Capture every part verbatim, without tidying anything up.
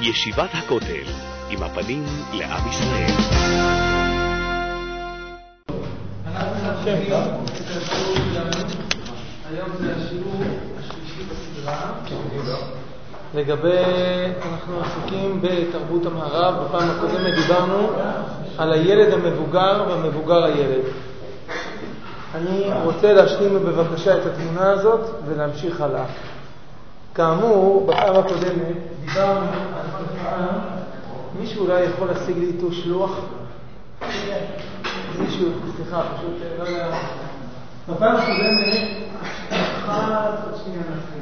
ישיבת הכותל, עם הפנים לעם ישראל. היום זה השיעור השלישי בסדרה. לגבי, אנחנו עסוקים בתרבות המערב. בפעם הקודמת דיברנו על הילד המבוגר והמבוגר הילד. אני רוצה להשלים בבקשה את התמונה הזאת ולהמשיך הלאה. כאמור, בפעם הקודמת דיברנו על תופעה. מישהו אולי יכול להשיג לי איתו שלוח? מישהו, סליחה, פשוט לא יודע. בפעם הקודמת, אחת, עוד שנייה נתחיל.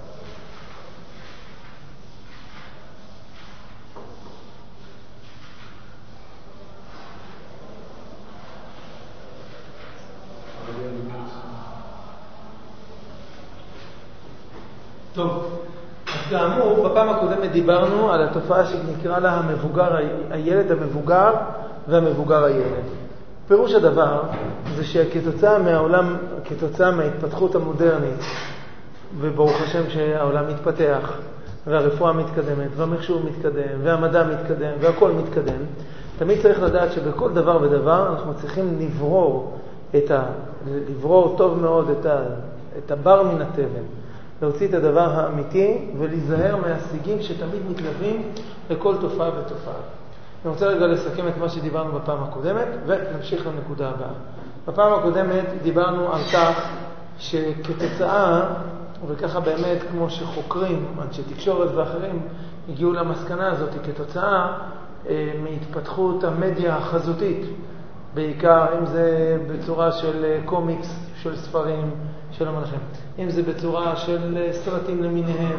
טוב, אז כאמור, בפעם הקודמת דיברנו על התופעה שנקרא לה המבוגר, הילד המבוגר והמבוגר הילד. פירוש הדבר זה שכתוצאה מהעולם, כתוצאה מההתפתחות המודרנית, וברוך השם שהעולם מתפתח, והרפואה מתקדמת, והמחשוב מתקדם, והמדע מתקדם, והכל מתקדם, תמיד צריך לדעת שבכל דבר ודבר אנחנו צריכים לברור, את ה, לברור טוב מאוד את, ה, את הבר מן התבן. להוציא את הדבר האמיתי ולהיזהר מהשיגים שתמיד מתלווים לכל תופעה ותופעה. אני רוצה רגע לסכם את מה שדיברנו בפעם הקודמת ונמשיך לנקודה הבאה. בפעם הקודמת דיברנו על כך שכתוצאה, וככה באמת כמו שחוקרים, אנשי תקשורת ואחרים, הגיעו למסקנה הזאת כתוצאה אה, מהתפתחות המדיה החזותית, בעיקר אם זה בצורה של קומיקס, של ספרים, שלום עליכם. אם זה בצורה של סרטים למיניהם,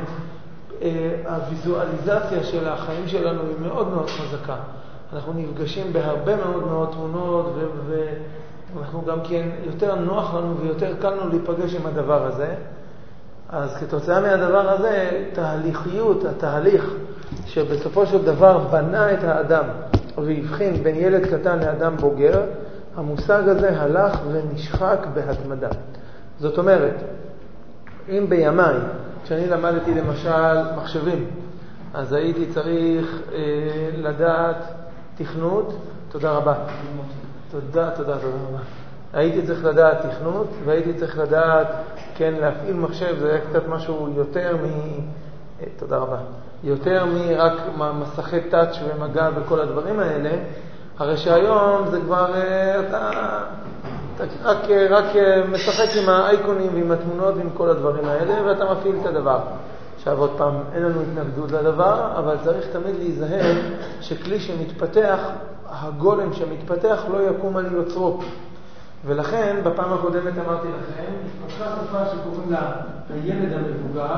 הוויזואליזציה של החיים שלנו היא מאוד מאוד חזקה. אנחנו נפגשים בהרבה מאוד מאוד תמונות, ואנחנו גם כן, יותר נוח לנו ויותר קל לנו להיפגש עם הדבר הזה. אז כתוצאה מהדבר הזה, תהליכיות, התהליך שבסופו של דבר בנה את האדם, והבחין בין ילד קטן לאדם בוגר, המושג הזה הלך ונשחק בהתמדה. זאת אומרת, אם בימיי, כשאני למדתי למשל מחשבים, אז הייתי צריך אה, לדעת תכנות, תודה רבה. תודה, תודה, תודה רבה. הייתי צריך לדעת תכנות, והייתי צריך לדעת, כן, להפעיל מחשב, זה היה קצת משהו יותר מ... אה, תודה רבה. יותר מרק מסכי טאץ' ומגע וכל הדברים האלה. הרי שהיום זה כבר, אה, אתה... אתה רק, רק משחק עם האייקונים ועם התמונות ועם כל הדברים האלה, ואתה מפעיל את הדבר. עכשיו עוד פעם, אין לנו התנגדות לדבר, אבל צריך תמיד להיזהר שכלי שמתפתח, הגולם שמתפתח לא יקום על יוצרו. ולכן, בפעם הקודמת אמרתי לכם, התפתחה תופעה שקוראים לה הילד המבוגר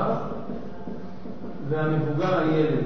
והמבוגר הילד.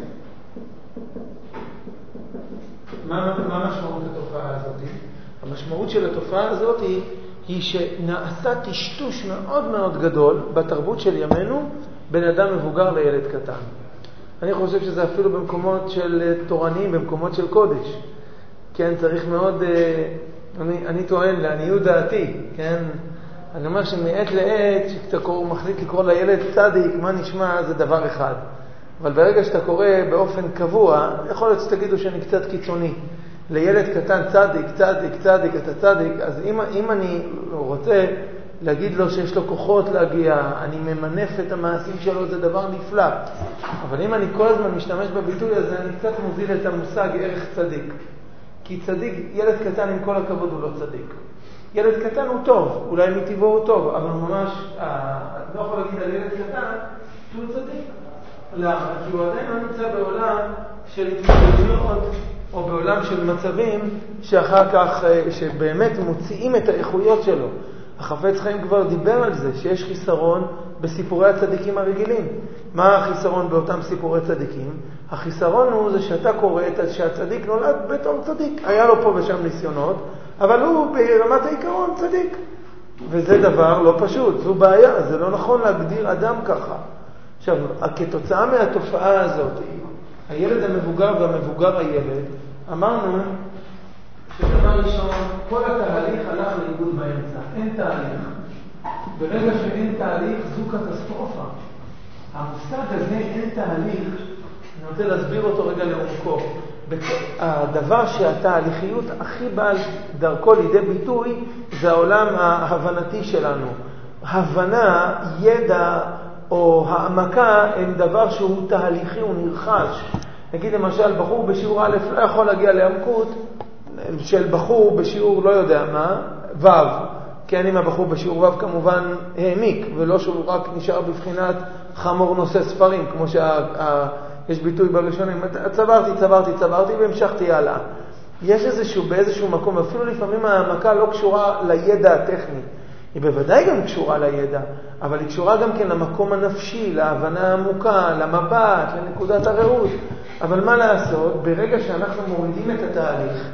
מה, מה משמעות התופעה הזאת? המשמעות של התופעה הזאת היא, היא שנעשה טשטוש מאוד מאוד גדול בתרבות של ימינו בין אדם מבוגר לילד קטן. אני חושב שזה אפילו במקומות של תורניים, במקומות של קודש. כן, צריך מאוד, אני, אני טוען לעניות דעתי, כן? אני אומר שמעת לעת, כשאתה מחליט לקרוא לילד צדיק, מה נשמע, זה דבר אחד. אבל ברגע שאתה קורא באופן קבוע, יכול להיות שתגידו שאני קצת קיצוני. לילד קטן צדיק, צדיק, צדיק, אתה צדיק, אז אם, אם אני רוצה להגיד לו שיש לו כוחות להגיע, אני ממנף את המעשים שלו, זה דבר נפלא. אבל אם אני כל הזמן משתמש בביטוי הזה, אני קצת מוזיל את המושג ערך צדיק. כי צדיק, ילד קטן עם כל הכבוד הוא לא צדיק. ילד קטן הוא טוב, אולי מטבעו הוא טוב, אבל ממש, את לא יכול להגיד על ילד קטן שהוא צדיק. למה? כי הוא עדיין לא נמצא בעולם של התמודדויות, או בעולם של מצבים שאחר כך, שבאמת מוציאים את האיכויות שלו. החפץ חיים כבר דיבר על זה, שיש חיסרון בסיפורי הצדיקים הרגילים. מה החיסרון באותם סיפורי צדיקים? החיסרון הוא זה שאתה קורא שהצדיק נולד בתור צדיק. היה לו פה ושם ניסיונות, אבל הוא ברמת העיקרון צדיק. וזה דבר לא פשוט, זו בעיה, זה לא נכון להגדיר אדם ככה. עכשיו, כתוצאה מהתופעה הזאת, הילד המבוגר והמבוגר הילד, אמרנו שדבר ראשון, כל התהליך הלך לאיבוד באמצע. אין תהליך. ברגע שאין תהליך, זו קטסטרופה. המושג הזה, אין תהליך, אני רוצה להסביר אותו רגע לעומקו. הדבר שהתהליכיות הכי בעל דרכו לידי ביטוי זה העולם ההבנתי שלנו. הבנה, ידע או העמקה הם דבר שהוא תהליכי, הוא נרחש. נגיד למשל, בחור בשיעור א' לא יכול להגיע לעמקות של בחור בשיעור לא יודע מה, ו', כן, אם הבחור בשיעור ו' כמובן העמיק, ולא שהוא רק נשאר בבחינת חמור נושא ספרים, כמו שיש ביטוי בראשונים, צברתי, צברתי, צברתי, והמשכתי הלאה. יש איזשהו, באיזשהו מקום, אפילו לפעמים העמקה לא קשורה לידע הטכני. היא בוודאי גם קשורה לידע, אבל היא קשורה גם כן למקום הנפשי, להבנה העמוקה, למבט, לנקודת הראות. אבל מה לעשות? ברגע שאנחנו מורידים את התהליך,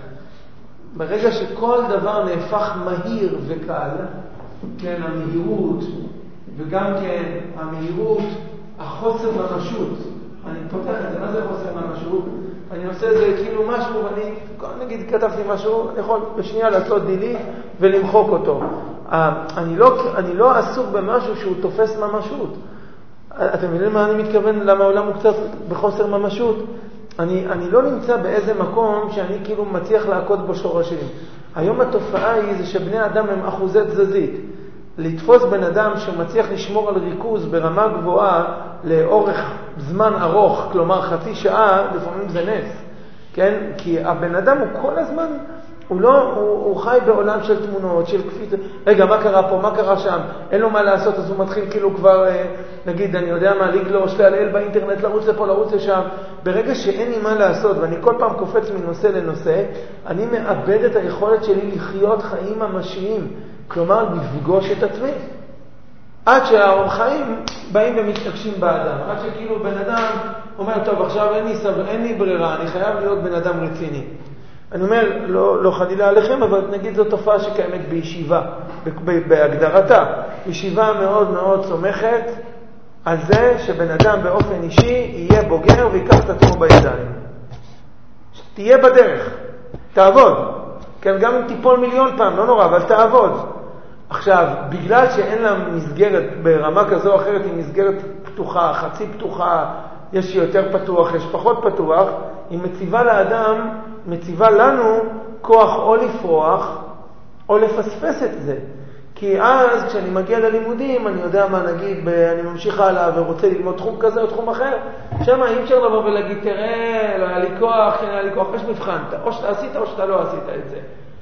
ברגע שכל דבר נהפך מהיר וקל, כן, המהירות, וגם כן המהירות, החוסר ממשות. אני פותח את זה, מה זה חוסר ממשות? אני עושה את זה כאילו משהו, ואני, נגיד, כתבתי משהו, אני יכול בשנייה לעשות דילי ולמחוק אותו. אני לא, אני לא עסוק במשהו שהוא תופס ממשות. אתם מבינים מה אני מתכוון? למה העולם הוא קצת בחוסר ממשות? אני, אני לא נמצא באיזה מקום שאני כאילו מצליח לעקוד בו שורשים. היום התופעה היא זה שבני אדם הם אחוזי תזזית. לתפוס בן אדם שמצליח לשמור על ריכוז ברמה גבוהה לאורך זמן ארוך, כלומר חצי שעה, לפעמים זה נס. כן? כי הבן אדם הוא כל הזמן, הוא לא, הוא, הוא חי בעולם של תמונות, של קפיץ. רגע, מה קרה פה? מה קרה שם? אין לו מה לעשות, אז הוא מתחיל כאילו כבר, נגיד, אני יודע מה, לגלוש, להעלל באינטרנט, לרוץ לפה, לרוץ לשם. ברגע שאין לי מה לעשות, ואני כל פעם קופץ מנושא לנושא, אני מאבד את היכולת שלי לחיות חיים ממשיים. כלומר, לפגוש את עצמי. עד שהחיים באים ומתעקשים באדם. עד שכאילו בן אדם אומר, טוב, עכשיו אין לי, סבר, אין לי ברירה, אני חייב להיות בן אדם רציני. אני אומר, לא, לא חלילה עליכם, אבל נגיד זו תופעה שקיימת בישיבה, בהגדרתה. ישיבה מאוד מאוד סומכת על זה שבן אדם באופן אישי יהיה בוגר ויקח את עצמו בידיים. תהיה בדרך, תעבוד. כן, גם אם תיפול מיליון פעם, לא נורא, אבל תעבוד. עכשיו, בגלל שאין לה מסגרת ברמה כזו או אחרת, היא מסגרת פתוחה, חצי פתוחה, יש יותר פתוח, יש פחות פתוח, היא מציבה לאדם, מציבה לנו כוח או לפרוח או לפספס את זה. כי אז כשאני מגיע ללימודים, אני יודע מה נגיד, אני ממשיך הלאה ורוצה ללמוד תחום כזה או תחום אחר, שמה אי אפשר לבוא ולהגיד, תראה, לא היה לי כוח, כן היה לי כוח, יש מבחן, או שאתה עשית או שאתה לא עשית את זה.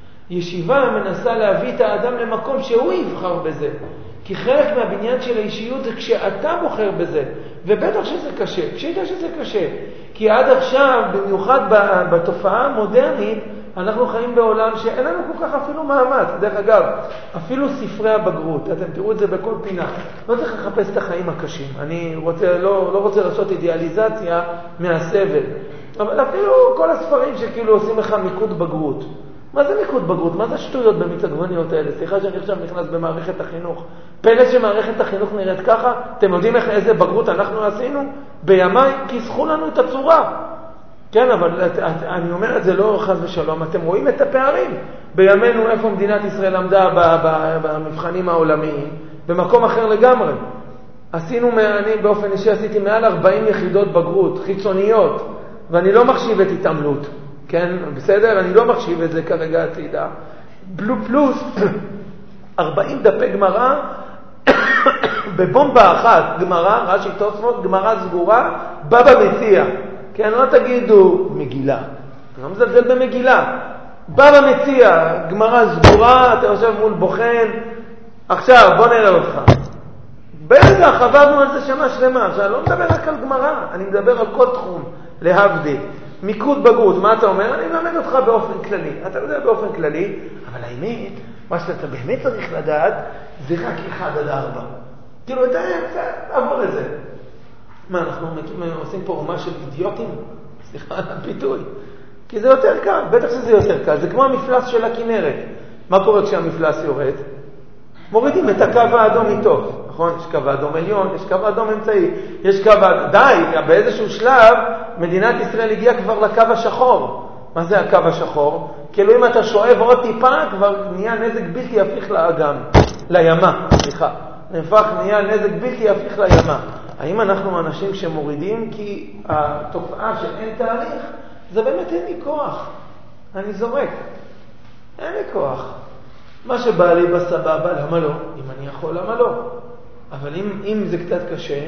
ישיבה מנסה להביא את האדם למקום שהוא יבחר בזה. כי חלק מהבניין של האישיות זה כשאתה בוחר בזה. ובטח שזה קשה, כשידע שזה קשה. כי עד עכשיו, במיוחד בתופעה המודרנית, אנחנו חיים בעולם שאין לנו כל כך אפילו מאמץ. דרך אגב, אפילו ספרי הבגרות, אתם תראו את זה בכל פינה. לא צריך לחפש את החיים הקשים. אני רוצה, לא, לא רוצה לעשות אידיאליזציה מהסבל. אבל אפילו כל הספרים שכאילו עושים לך מיקוד בגרות. מה זה מיקוד בגרות? מה זה שטויות במיץ עגבניות האלה? סליחה שאני עכשיו נכנס במערכת החינוך. פלא שמערכת החינוך נראית ככה? אתם יודעים איך, איזה בגרות אנחנו עשינו? בימי כיסחו לנו את הצורה. כן, אבל אני אומר את זה לא חס ושלום. אתם רואים את הפערים. בימינו איפה מדינת ישראל עמדה במבחנים העולמיים? במקום אחר לגמרי. עשינו, אני באופן אישי עשיתי מעל ארבעים יחידות בגרות, חיצוניות, ואני לא מחשיב את התעמלות. כן, בסדר? אני לא מחשיב את זה כרגע הצידה. בלו פלוס, ארבעים דפי גמרא, בבומבה אחת, גמרא, רש"י תוספות, גמרא סגורה, בבא מציע. כן, לא תגידו מגילה. אני לא מזלזל במגילה. בבא מציע, גמרא סגורה, אתה יושב מול בוחן. עכשיו, בוא נראה אותך. ברגע, חברנו על זה שנה שלמה. עכשיו, אני לא מדבר רק על גמרא, אני מדבר על כל תחום, להבדיל. מיקוד בגרות, מה אתה אומר? אני מלמד אותך באופן כללי. אתה יודע באופן כללי, אבל האמת, מה שאתה באמת צריך לדעת, זה רק אחד עד ארבע. כאילו, אתה עבור את זה. מה, אנחנו עושים פה אומה של אידיוטים? סליחה על הביטוי. כי זה יותר קל, בטח שזה יותר קל. זה כמו המפלס של הכנרת. מה קורה כשהמפלס יורד? מורידים את הקו האדום איתו. נכון? יש קו האדום עליון, יש קו האדום אמצעי, יש קו האדום... די, באיזשהו שלב מדינת ישראל הגיעה כבר לקו השחור. מה זה הקו השחור? כאילו אם אתה שואב עוד טיפה, כבר נהיה נזק בלתי הפיך לאגם, לימה, סליחה. נהפך, נהיה נזק בלתי הפיך לימה. האם אנחנו אנשים שמורידים כי התופעה של אין תהליך, זה באמת אין לי כוח. אני זורק. אין לי כוח. מה שבא לי בסבבה, למה לא? אם אני יכול, למה לא? אבל אם, אם זה קצת קשה,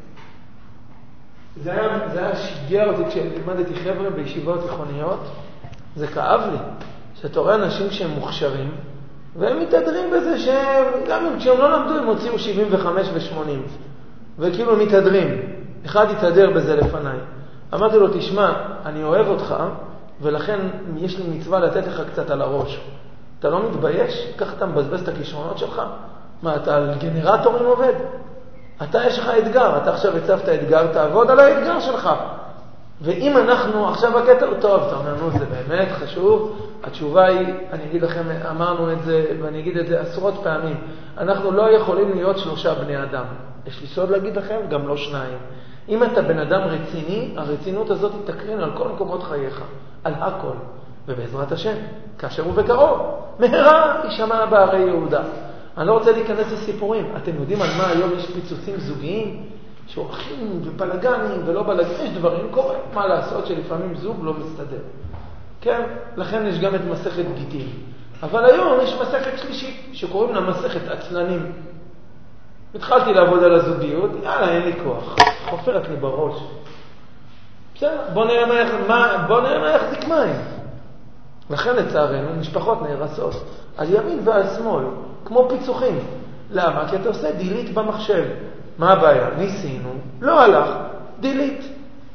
זה היה, זה היה שיגע אותי כשלימדתי חבר'ה בישיבות תיכוניות, זה כאב לי. שאתה רואה אנשים שהם מוכשרים, והם מתהדרים בזה שגם אם כשהם לא למדו הם הוציאו שבעים וחמש ושמונים. וכאילו מתהדרים. אחד התהדר בזה לפניי. אמרתי לו, תשמע, אני אוהב אותך, ולכן יש לי מצווה לתת לך קצת על הראש. אתה לא מתבייש? כך אתה מבזבז את הכישרונות שלך? מה, אתה על גנרטורים עובד? אתה יש לך אתגר, אתה עכשיו הצבת אתגר, תעבוד על האתגר שלך. ואם אנחנו, עכשיו הקטע הוא טוב, אתה אומר, נו, זה באמת חשוב. התשובה היא, אני אגיד לכם, אמרנו את זה, ואני אגיד את זה עשרות פעמים, אנחנו לא יכולים להיות שלושה בני אדם. יש לי סוד להגיד לכם, גם לא שניים. אם אתה בן אדם רציני, הרצינות הזאת תקרין על כל מקומות חייך, על הכל. ובעזרת השם, כאשר הוא בקרוב, מהרה יישמע בערי יהודה. אני לא רוצה להיכנס לסיפורים. אתם יודעים על מה היום יש פיצוצים זוגיים? שהולכים ובלגנים ולא בלגנים, יש דברים קורה. מה לעשות שלפעמים זוג לא מסתדר. כן? לכן יש גם את מסכת גיטין. אבל היום יש מסכת שלישית, שקוראים לה מסכת עצלנים. התחלתי לעבוד על הזוגיות, יאללה, אין לי כוח. חופרת לי בראש. בסדר, בוא נראה מה, מה, בוא נראה מה יחזיק מים. לכן לצערנו, משפחות נהרסות. על ימין ועל שמאל, כמו פיצוחים. למה? כי אתה עושה דילית במחשב. מה הבעיה? ניסינו, לא הלך, דילית.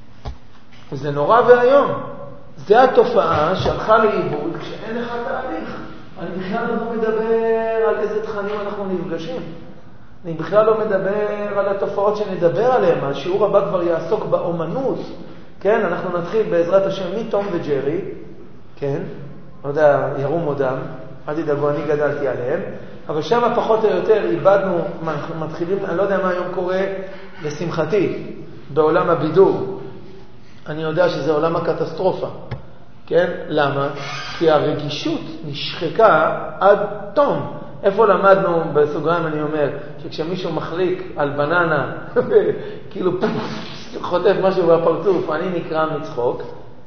וזה נורא והיום. זה התופעה שהלכה לאיבוד כשאין לך תהליך. אני בכלל לא מדבר על איזה תכנים אנחנו נפגשים. אני בכלל לא מדבר על התופעות שנדבר עליהן. השיעור הבא כבר יעסוק באומנות. כן, אנחנו נתחיל בעזרת השם מתום וג'רי. כן, לא יודע, ירום עודם. אל תדאגו, אני גדלתי עליהם. אבל שם פחות או יותר איבדנו, מתחילים, אני לא יודע מה היום קורה, לשמחתי, בעולם הבידור. אני יודע שזה עולם הקטסטרופה. כן? למה? כי הרגישות נשחקה עד תום. איפה למדנו, בסוגריים אני אומר, שכשמישהו מחליק על בננה, כאילו חוטף משהו בפרצוף, אני נקרא מצחוק,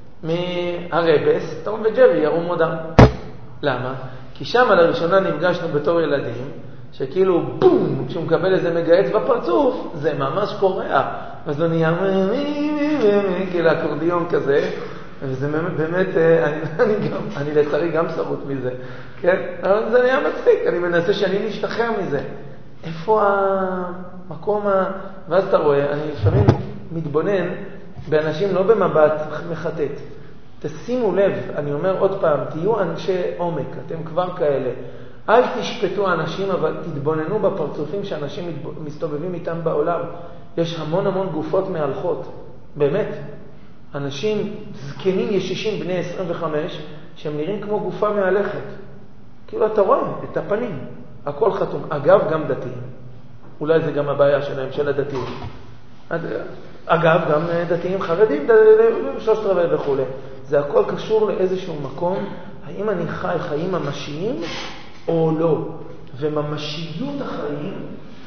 מהרבס, תום וג'רי, ירום עודם. למה? כי שם לראשונה נפגשנו בתור ילדים, שכאילו בום, כשהוא מקבל איזה מגייץ בפרצוף, זה ממש קורע. אז הוא נהיה כאילו אקורדיון כזה, וזה באמת, אני, אני, גם, אני לצערי גם שרוט מזה, כן? אבל זה נהיה מצחיק, אני מנסה שאני נשתחרר מזה. איפה המקום ה... ואז אתה רואה, אני לפעמים מתבונן באנשים לא במבט מחטט. תשימו לב, אני אומר עוד פעם, תהיו אנשי עומק, אתם כבר כאלה. אל תשפטו אנשים, אבל תתבוננו בפרצופים שאנשים מסתובבים איתם בעולם. יש המון המון גופות מהלכות, באמת. אנשים זקנים ישישים בני עשרים וחמש, שהם נראים כמו גופה מהלכת. כאילו אתה רואה את הפנים, הכל חתום. אגב, גם דתיים. אולי זה גם הבעיה שלהם, של הדתיים. אגב, גם דתיים חרדים, שלושת רבעי וכו'. זה הכל קשור לאיזשהו מקום, האם אני חי חיים ממשיים או לא. וממשיות החיים,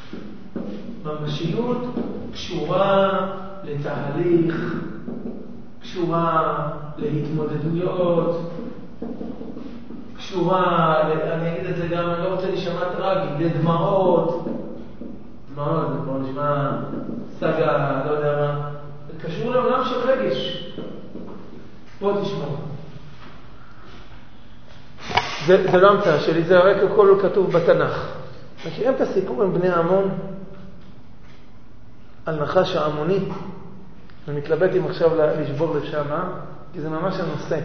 ממשיות קשורה לתהליך, קשורה להתמודדויות, קשורה, אני אגיד את זה גם, אני לא רוצה להישמע טרגי, לדמעות, דמעות, זה כבר נשמע סגה, לא יודע מה, זה קשור לעולם של רגש. בוא תשמעו. זה, זה לא המצאה שלי, זה רק הכל כתוב בתנ"ך. מכירים את הסיפור עם בני עמון? על נחש העמוני? אני מתלבט אם עכשיו לשבור לשם, כי זה ממש הנושא.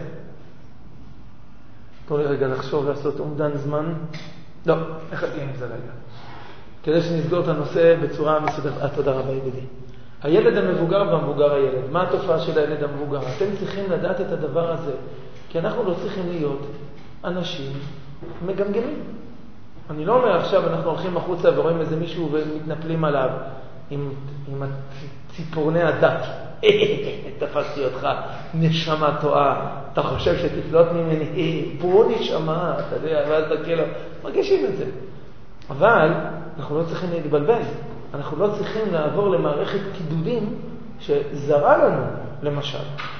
תנו לי רגע לחשוב לעשות אומדן זמן. לא, איך תהיה עם זה רגע? כדי שנסגור את הנושא בצורה מסודרת. אה, תודה רבה ידידי. הילד המבוגר והמבוגר הילד. מה התופעה של הילד המבוגר? אתם צריכים לדעת את הדבר הזה, כי אנחנו לא צריכים להיות אנשים מגמגמים. אני לא אומר עכשיו אנחנו הולכים החוצה ורואים איזה מישהו ומתנפלים עליו עם, עם ציפורני הדת. תפסתי אותך, נשמה טועה. אתה חושב שתפלוט ממני? בוא נשמה, אתה יודע, ואז אתה כאילו, מרגישים את זה. אבל אנחנו לא צריכים להתבלבל. אנחנו לא צריכים לעבור למערכת קידודים שזרה לנו, למשל.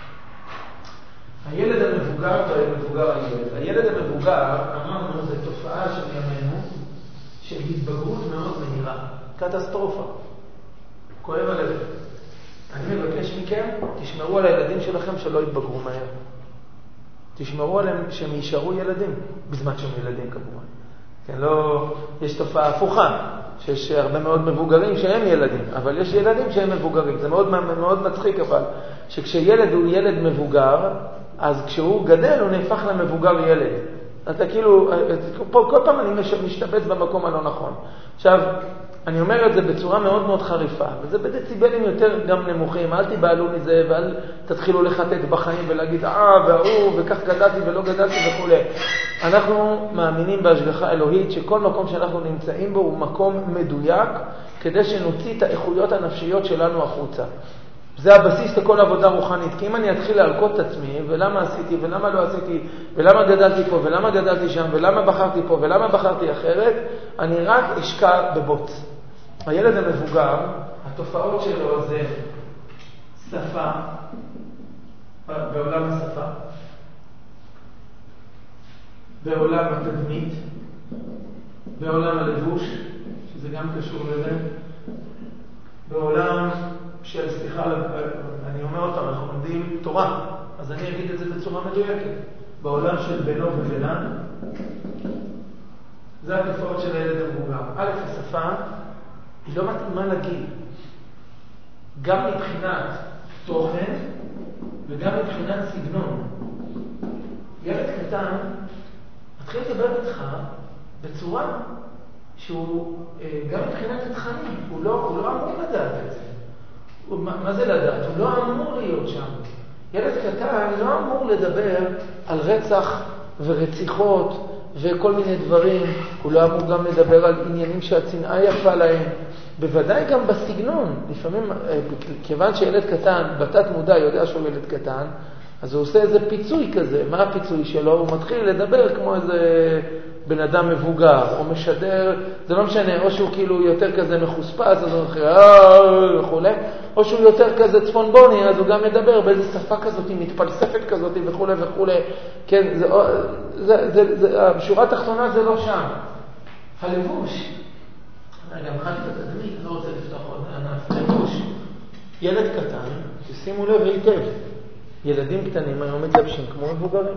הילד המבוגר והמבוגר הילד. הילד המבוגר, אמרנו, זה תופעה של ימינו, של התבגרות מאוד מהירה. קטסטרופה. כואב הלב. אני מבקש מכם, תשמרו על הילדים שלכם שלא יתבגרו מהר. תשמרו עליהם שהם יישארו ילדים, בזמן שהם ילדים כמובן. כן, לא, יש תופעה הפוכה, שיש הרבה מאוד מבוגרים שהם ילדים, אבל יש ילדים שהם מבוגרים. זה מאוד, מאוד מצחיק, אבל שכשילד הוא ילד מבוגר, אז כשהוא גדל הוא נהפך למבוגר ילד. אתה כאילו, פה כל פעם אני משתבץ במקום הלא נכון. עכשיו, אני אומר את זה בצורה מאוד מאוד חריפה, וזה בדציבלים יותר גם נמוכים. אל תיבעלו מזה ואל תתחילו לחטט בחיים ולהגיד, אה, והוא, וכך גדלתי ולא גדלתי וכו'. אנחנו מאמינים בהשגחה אלוהית שכל מקום שאנחנו נמצאים בו הוא מקום מדויק, כדי שנוציא את האיכויות הנפשיות שלנו החוצה. זה הבסיס לכל עבודה רוחנית. כי אם אני אתחיל להלקות את עצמי, ולמה עשיתי, ולמה לא עשיתי, ולמה גדלתי פה, ולמה גדלתי שם, ולמה בחרתי פה, ולמה בחרתי אחרת, אני רק אשקע בבוץ. הילד המבוגר, התופעות שלו זה שפה, בעולם השפה, בעולם התדמית, בעולם הלבוש, שזה גם קשור לזה, בעולם של, סליחה, אני אומר אותם, אנחנו לומדים תורה, אז אני אגיד את זה בצורה מדויקת. בעולם של בינו ובינה, זה התופעות של הילד המבוגר. א', השפה היא לא מתאימה לגיל, גם מבחינת תוכן וגם מבחינת סגנון. ילד קטן מתחיל לדבר איתך בצורה שהוא, גם מבחינת התכנים, הוא לא, הוא לא אמור לדעת את זה. מה, מה זה לדעת? הוא לא אמור להיות שם. ילד קטן לא אמור לדבר על רצח ורציחות וכל מיני דברים. הוא לא אמור גם לדבר על עניינים שהצנעה יפה להם. בוודאי גם בסגנון. לפעמים, כיוון שילד קטן, בתת מודע יודע שהוא ילד קטן, אז הוא עושה איזה פיצוי כזה. מה הפיצוי שלו? הוא מתחיל לדבר כמו איזה בן אדם מבוגר, או משדר, זה לא משנה, או שהוא כאילו יותר כזה מחוספס, אז הוא מתחיל, אה, וכו', או שהוא יותר כזה צפונבוני, אז הוא גם מדבר באיזה שפה כזאת, מתפלספת כזאת, וכו' וכו'. כן, זה, זה, זה, זה, בשורה התחתונה זה לא שם. הלבוש, גם חלק התדמית, אני לא רוצה לפתוח עוד ענף, לבוש. ילד קטן, תשימו לב היטב, ילדים קטנים היום מתלבשים כמו מבוגרים.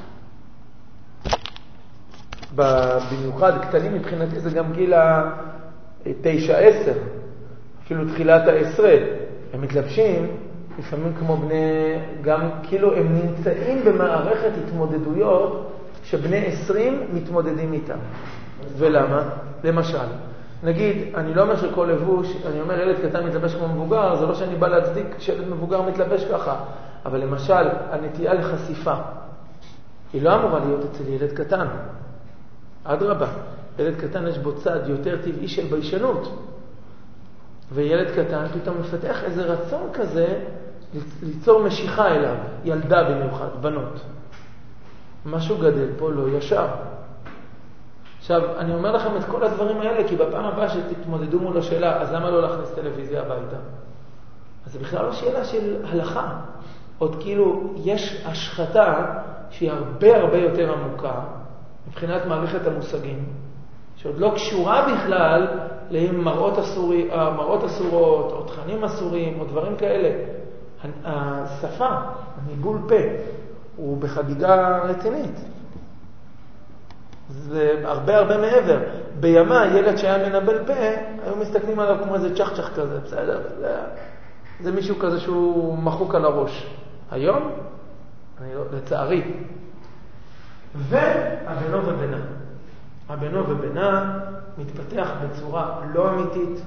במיוחד קטנים מבחינתי זה גם גיל ה-תשע עשר, אפילו תחילת העשרה. הם מתלבשים לפעמים כמו בני, גם כאילו הם נמצאים במערכת התמודדויות שבני עשרים מתמודדים איתם. ולמה? למשל, נגיד, אני לא אומר שכל לבוש, אני אומר ילד קטן מתלבש כמו מבוגר, זה לא שאני בא להצדיק שילד מבוגר מתלבש ככה, אבל למשל, הנטייה לחשיפה, היא לא אמורה להיות אצל ילד קטן. עד רבה, ילד קטן יש בו צד יותר טבעי של ביישנות, וילד קטן פתאום מפתח איזה רצון כזה ליצור משיכה אליו, ילדה במיוחד, בנות. משהו גדל פה לא ישר. עכשיו, אני אומר לכם את כל הדברים האלה, כי בפעם הבאה שתתמודדו מול השאלה, אז למה לא להכניס טלוויזיה הביתה? אז זה בכלל לא שאלה של הלכה. עוד כאילו, יש השחתה שהיא הרבה הרבה יותר עמוקה, מבחינת מערכת המושגים, שעוד לא קשורה בכלל למראות אסורי, מראות אסורות, או תכנים אסורים, או דברים כאלה. השפה, הניבול פה, הוא בחגיגה רצינית. זה הרבה הרבה מעבר. בימה, ילד שהיה מנבל פה, היו מסתכלים עליו כמו איזה צ'חצ'ח כזה, בסדר? זה, זה מישהו כזה שהוא מחוק על הראש. היום, אני לא, לצערי, והבנו ובנה. הבנו ובנה מתפתח בצורה לא אמיתית.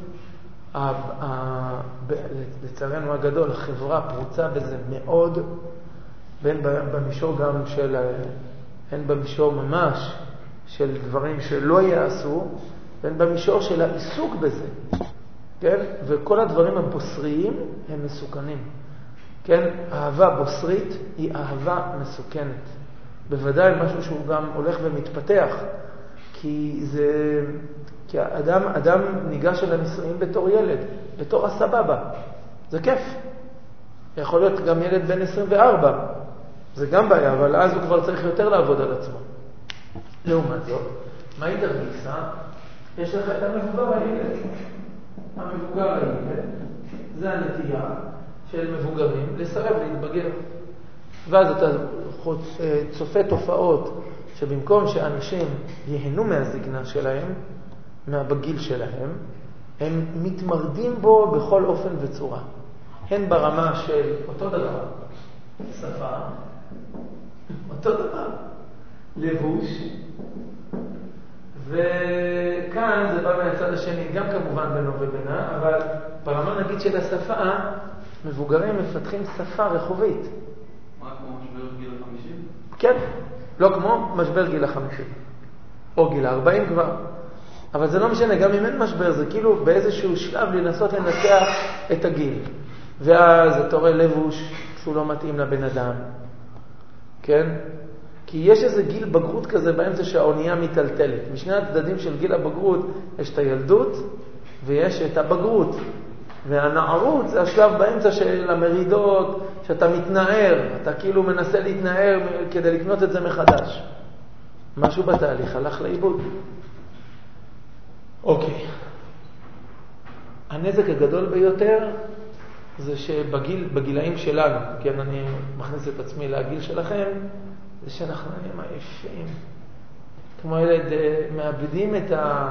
לצערנו הגדול, החברה פרוצה בזה מאוד, בין במישור גם של, הן במישור ממש של דברים שלא יעשו, בין במישור של העיסוק בזה. כן? וכל הדברים הבוסריים הם מסוכנים. כן? אהבה בוסרית היא אהבה מסוכנת. בוודאי משהו שהוא גם הולך ומתפתח, כי זה, כי האדם, אדם ניגש אל הנישואים בתור ילד, בתור הסבבה. זה כיף. יכול להיות גם ילד בן עשרים וארבע. זה גם בעיה, אבל אז הוא כבר צריך יותר לעבוד על עצמו. לעומת זאת, מה היא תרגיסה? יש לך את המבוגר הילד. המבוגר הילד, זה הנטייה של מבוגרים לסרב להתבגר. ואז אתה צופה תופעות שבמקום שאנשים ייהנו מהזקנה שלהם, מהבגיל שלהם, הם מתמרדים בו בכל אופן וצורה. הן ברמה של אותו דבר, שפה, אותו דבר, לבוש, וכאן זה בא מהצד השני, גם כמובן בינו ובינה, אבל ברמה נגיד של השפה, מבוגרים מפתחים שפה רחובית. מה, כמו משבר גיל החמישים? כן, לא כמו משבר גיל החמישים, או גיל הארבעים כבר. אבל זה לא משנה, גם אם אין משבר, זה כאילו באיזשהו שלב לנסות לנצח את הגיל. ואז אתה רואה לבוש שהוא לא מתאים לבן אדם. כן? כי יש איזה גיל בגרות כזה באמצע שהאונייה מתלתלת. משני הצדדים של גיל הבגרות יש את הילדות ויש את הבגרות. והנערות זה השלב באמצע של המרידות, שאתה מתנער, אתה כאילו מנסה להתנער כדי לקנות את זה מחדש. משהו בתהליך הלך לאיבוד. אוקיי. הנזק הגדול ביותר זה שבגיל, בגילאים שלנו, כן, אני מכניס את עצמי לגיל שלכם, זה שאנחנו נהיים עייפים. כמו ילד, מאבדים את ה...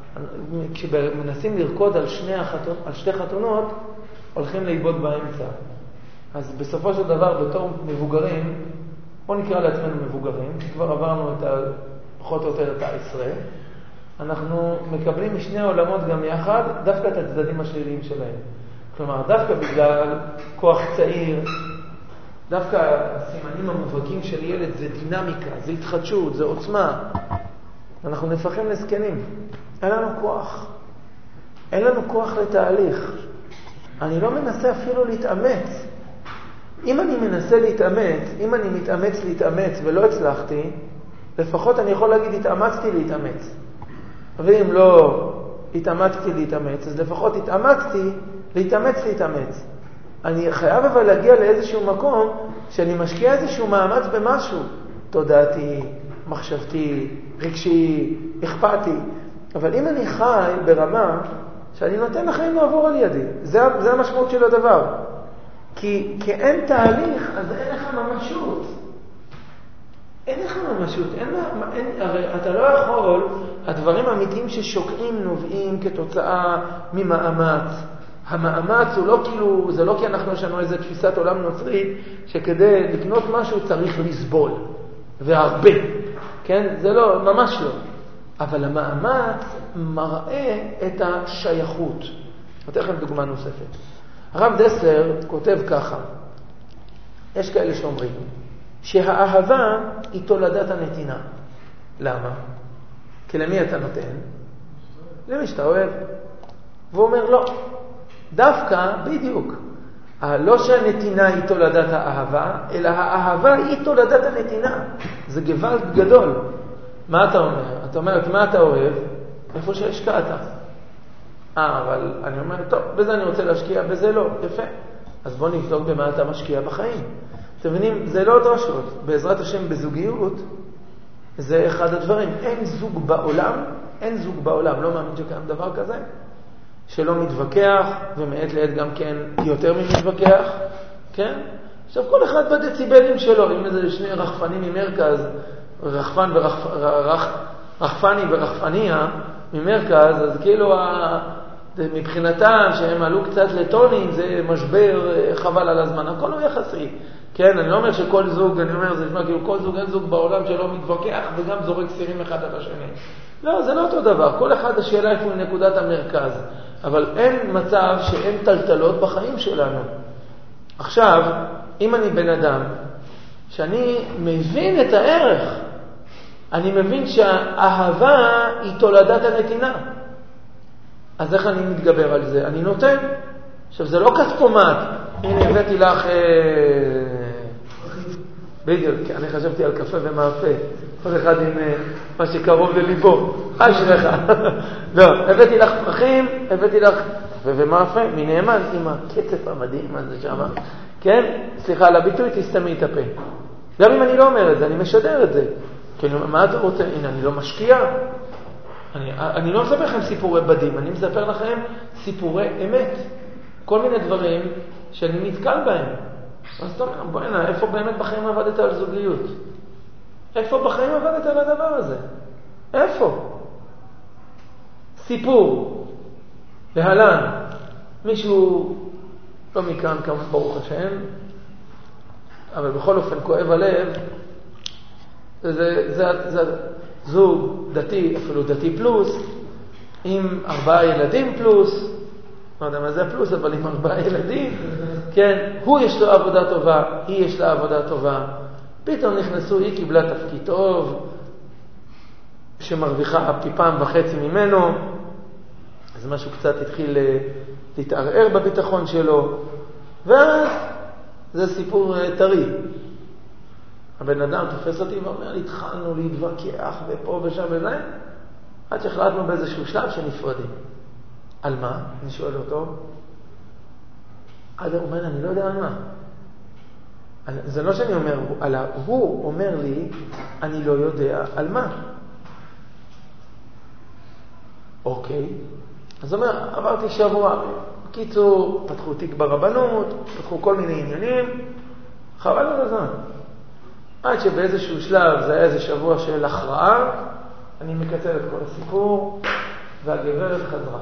כשמנסים לרקוד על, שני החתונות, על שתי חתונות, הולכים לאיבוד באמצע. אז בסופו של דבר, בתור מבוגרים, בוא נקרא לעצמנו מבוגרים, כבר עברנו את ה... פחות או יותר את העשרה, אנחנו מקבלים משני העולמות גם יחד, דווקא את הצדדים השליליים שלהם. כלומר, דווקא בגלל כוח צעיר, דווקא הסימנים המובהקים של ילד זה דינמיקה, זה התחדשות, זה עוצמה. אנחנו נפחים לזקנים. אין לנו כוח. אין לנו כוח לתהליך. אני לא מנסה אפילו להתאמץ. אם אני מנסה להתאמץ, אם אני מתאמץ להתאמץ ולא הצלחתי, לפחות אני יכול להגיד התאמצתי להתאמץ. ואם לא התאמצתי להתאמץ, אז לפחות התאמצתי להתאמץ להתאמץ. אני חייב אבל להגיע לאיזשהו מקום שאני משקיע איזשהו מאמץ במשהו. תודעתי, מחשבתי, רגשי, אכפתי. אבל אם אני חי ברמה שאני נותן לחיים לעבור על ידי, זה, זה המשמעות של הדבר. כי, כי אין תהליך, אז אין לך ממשות. אין לך ממשות. אין, אין, הרי אתה לא יכול, הדברים האמיתיים ששוקעים נובעים כתוצאה ממאמץ. המאמץ הוא לא כאילו, זה לא כי אנחנו יש לנו איזו תפיסת עולם נוצרית, שכדי לקנות משהו צריך לסבול. והרבה. כן? זה לא, ממש לא. אבל המאמץ מראה את השייכות. נותן לכם דוגמה נוספת. הרב דסלר כותב ככה, יש כאלה שאומרים שהאהבה היא תולדת הנתינה. למה? כי למי אתה נותן? למי שאתה אוהב. והוא אומר לא, דווקא בדיוק. לא שהנתינה היא תולדת האהבה, אלא האהבה היא תולדת הנתינה. זה גוואלד גדול. מה אתה אומר? אתה אומר, את מה אתה אוהב? איפה שהשקעת. אה, אבל אני אומר, טוב, בזה אני רוצה להשקיע, בזה לא. יפה. אז בוא נבדוק במה אתה משקיע בחיים. אתם מבינים, זה לא דרשות. בעזרת השם בזוגיות, זה אחד הדברים. אין זוג בעולם, אין זוג בעולם, לא מאמין שקיים דבר כזה, שלא מתווכח, ומעת לעת גם כן יותר ממתווכח, כן? עכשיו כל אחד בדציבלים שלו, אם זה שני רחפנים ממרכז, רחפן ורחפ... רח... רחפני ורחפניה ממרכז, אז כאילו ה... מבחינתם שהם עלו קצת לטונים, זה משבר חבל על הזמן, הכל הוא יחסי. כן, אני לא אומר שכל זוג, אני אומר, זה נשמע כאילו כל זוג, אין זוג בעולם שלא מתווכח וגם זורק סירים אחד על השני. לא, זה לא אותו דבר. כל אחד השאלה איפה היא נקודת המרכז. אבל אין מצב שאין טלטלות בחיים שלנו. עכשיו, אם אני בן אדם, שאני מבין את הערך, אני מבין שהאהבה היא תולדת הנתינה. אז איך אני מתגבר על זה? אני נותן. עכשיו, זה לא כספומט. הנה, הבאתי לך... בדיוק, אני חשבתי על קפה ומאפה, כל אחד עם מה שקרוב לליבו, אשריך. לא, הבאתי לך פרחים, הבאתי לך קפה ומאפה, מנאמן עם הקצף המדהים הזה שם, כן? סליחה על הביטוי, תסתמי את הפה. גם אם אני לא אומר את זה, אני משדר את זה. כי מה אתה רוצה? הנה, אני לא משקיע. אני, אני לא מספר לכם סיפורי בדים, אני מספר לכם סיפורי אמת. כל מיני דברים שאני נתקל בהם. אז אתה אומר, בוא הנה, איפה באמת בחיים עבדת על זוגיות? איפה בחיים עבדת על הדבר הזה? איפה? סיפור. להלן. מישהו לא מכאן כמה ברוך השם, אבל בכל אופן כואב הלב, זה, זה, זה, זה זוג דתי, אפילו דתי פלוס, עם ארבעה ילדים פלוס, לא יודע מה זה הפלוס, אבל עם ארבעה ילדים, כן, הוא יש לו עבודה טובה, היא יש לה עבודה טובה, פתאום נכנסו, היא קיבלה תפקיד טוב, שמרוויחה פי פעם וחצי ממנו, אז משהו קצת התחיל להתערער בביטחון שלו, ואז זה סיפור טרי. הבן אדם תופס אותי ואומר, התחלנו להתווכח ופה ושם וזה, עד שהחלטנו באיזשהו שלב שנפרדים. על מה? אני שואל אותו. עד הוא אומר, אני לא יודע על מה. זה לא שאני אומר, אלא הוא אומר לי, אני לא יודע על מה. אוקיי. אז הוא אומר, עברתי שבוע. בקיצור, פתחו תיק ברבנות, פתחו כל מיני עניינים, חבל על הזמן. עד שבאיזשהו שלב, זה היה איזה שבוע של הכרעה, אני מקצר את כל הסיפור, והגברת חזרה.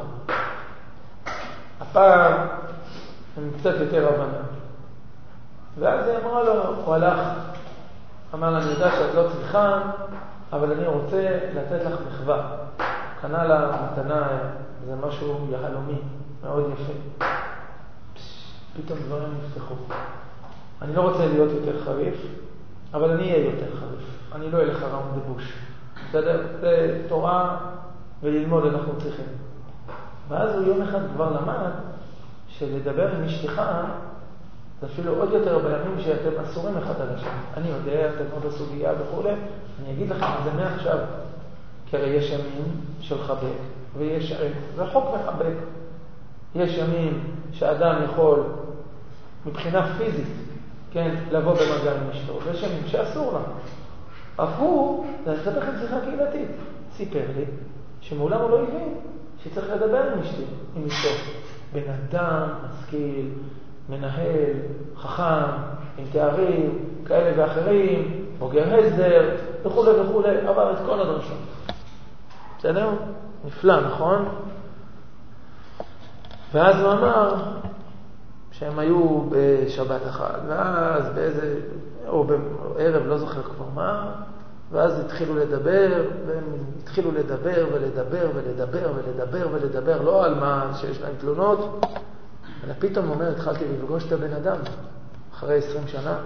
הפעם, עם קצת יותר הבנה. ואז היא אמרה לו, הוא הלך, אמר לה, אני יודע שאת לא צריכה, אבל אני רוצה לתת לך מחווה. קנה לה מתנה, זה משהו יהלומי, מאוד יפה. פתאום דברים נפתחו. אני לא רוצה להיות יותר חריף, אבל אני אהיה יותר חריף. אני לא אלך הרעון דבוש. בסדר? זה תורה וללמוד אנחנו צריכים. ואז הוא יום אחד כבר למד שלדבר עם אשתך זה אפילו עוד יותר בימים שאתם אסורים אחד על השני. אני יודע, אתם עוד הסוגיה וכו'. אני אגיד לכם את זה מעכשיו. כי הרי יש ימים של חבק, ויש רחוק מחבק. יש ימים שאדם יכול מבחינה פיזית, כן, לבוא במגע עם אשתו, ויש ימים שאסור לה. אף הוא, זה נספר לכם שיחה קהילתית, סיפר לי שמעולם הוא לא הבין שצריך לדבר עם אשתי, עם אשתו. בן אדם, משכיל, מנהל, חכם, עם תארים, כאלה ואחרים, בוגר הסדר, וכו' וכו', עבר את כל הדרשות. בסדר? נפלא, נכון? ואז הוא אמר שהם היו בשבת אחת, ואז באיזה, או בערב, לא זוכר כבר מה, ואז התחילו לדבר, והם התחילו לדבר ולדבר ולדבר ולדבר ולדבר, לא על מה שיש להם תלונות, אלא פתאום אומר, התחלתי לפגוש את הבן אדם, אחרי עשרים שנה,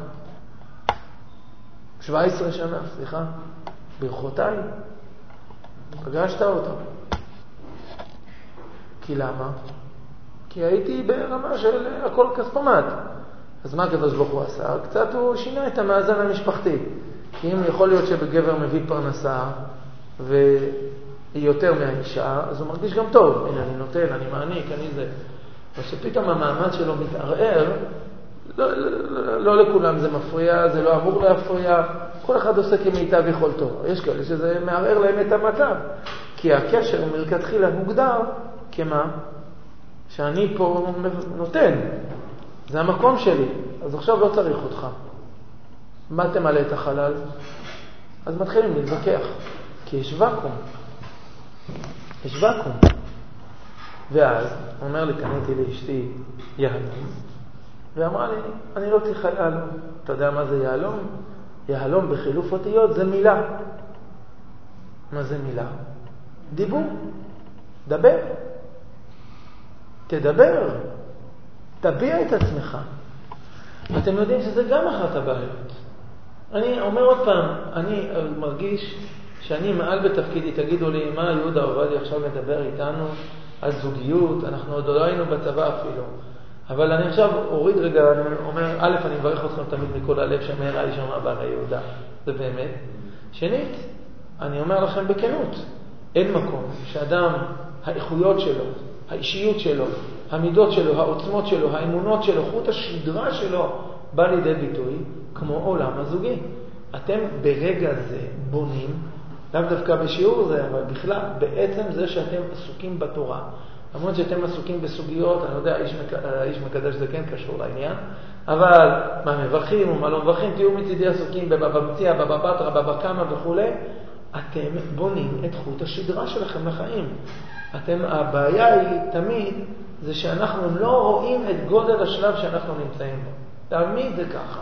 שבע עשרה שנה, סליחה, ברכותיי, פגשת אותו. כי למה? כי הייתי ברמה של הכל כספומט. אז מה הקדוש ברוך הוא עשה? קצת הוא שינה את המאזן המשפחתי. כי אם יכול להיות שבגבר מביא פרנסה והיא יותר מהאישה, אז הוא מרגיש גם טוב. הנה, אני נותן, אני מעניק, אני זה. ושפתאום המעמד שלו מתערער, לא, לא, לא, לא לכולם זה מפריע, זה לא אמור להפריע. כל אחד עושה כמיטב יכולתו. יש כאלה שזה מערער להם את המצב. כי הקשר מלכתחילה מוגדר כמה? שאני פה נותן. זה המקום שלי. אז עכשיו לא צריך אותך. מה תמלא את החלל? אז מתחילים להתווכח. כי יש וקום. יש וקום. ואז, הוא אומר לי, קניתי לאשתי יהלום. ואמרה לי, אני לא צריכה יהלום. אתה יודע מה זה יהלום? יהלום בחילוף אותיות זה מילה. מה זה מילה? דיבור. דבר. תדבר. תביע את עצמך. אתם יודעים שזה גם אחת הבעיות. אני אומר עוד פעם, אני מרגיש שאני מעל בתפקידי, תגידו לי, מה יהודה עובדיה עכשיו מדבר איתנו על זוגיות, אנחנו עוד לא היינו בצבא אפילו. אבל אני עכשיו אוריד רגע, אני אומר, א', אני מברך אתכם תמיד מכל הלב שמהרה ישמע בערי יהודה, זה באמת. שנית, אני אומר לכם בכנות, אין מקום שאדם, האיכויות שלו, האישיות שלו, המידות שלו, העוצמות שלו, האמונות שלו, חוט השדרה שלו, בא לידי ביטוי כמו עולם הזוגי. אתם ברגע זה בונים, לאו דווקא בשיעור זה, אבל בכלל, בעצם זה שאתם עסוקים בתורה. למרות שאתם עסוקים בסוגיות, אני יודע, האיש, האיש מקדש זה כן קשור לעניין, אבל מה מברכים ומה לא מברכים, תהיו מצידי עסוקים בבבא מציע, בבא בתרא, בבא קמא וכו'. אתם בונים את חוט השדרה שלכם לחיים. אתם, הבעיה היא תמיד, זה שאנחנו לא רואים את גודל השלב שאנחנו נמצאים בו. תמיד זה ככה.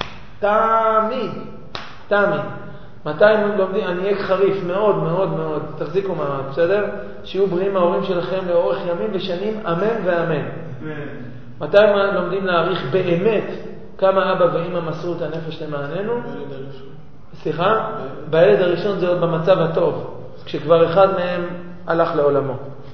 תמיד. תמיד. מתי הם לומדים? אני אהיה חריף מאוד מאוד מאוד. תחזיקו מעמד, בסדר? שיהיו בריאים ההורים שלכם לאורך ימים ושנים, אמן ואמן. מתי הם לומדים להעריך באמת כמה אבא ואמא מסרו את הנפש למעננו? בילד הראשון. סליחה? בילד הראשון זה עוד במצב הטוב. כשכבר אחד מהם הלך לעולמו.